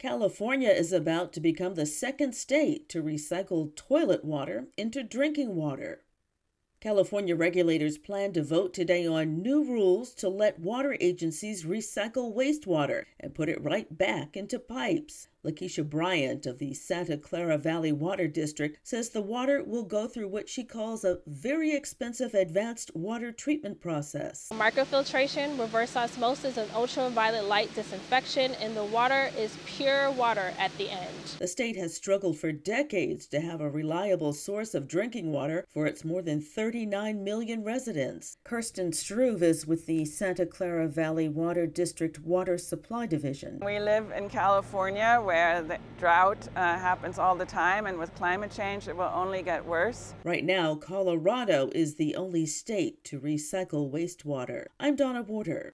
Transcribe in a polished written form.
California is about to become the second state to recycle toilet water into drinking water. California regulators plan to vote today on new rules to let water agencies recycle wastewater and put it right back into pipes. Lakeisha Bryant of the Santa Clara Valley Water District says the water will go through what she calls a very expensive advanced water treatment process. Microfiltration, reverse osmosis, and ultraviolet light disinfection, and the water is pure water at the end. The state has struggled for decades to have a reliable source of drinking water for its more than 39 million residents. Kirsten Struve is with the Santa Clara Valley Water District Water Supply Division. We live in California where the drought happens all the time, and with climate change it will only get worse. Right now, Colorado is the only state to recycle wastewater. I'm Donna Warder.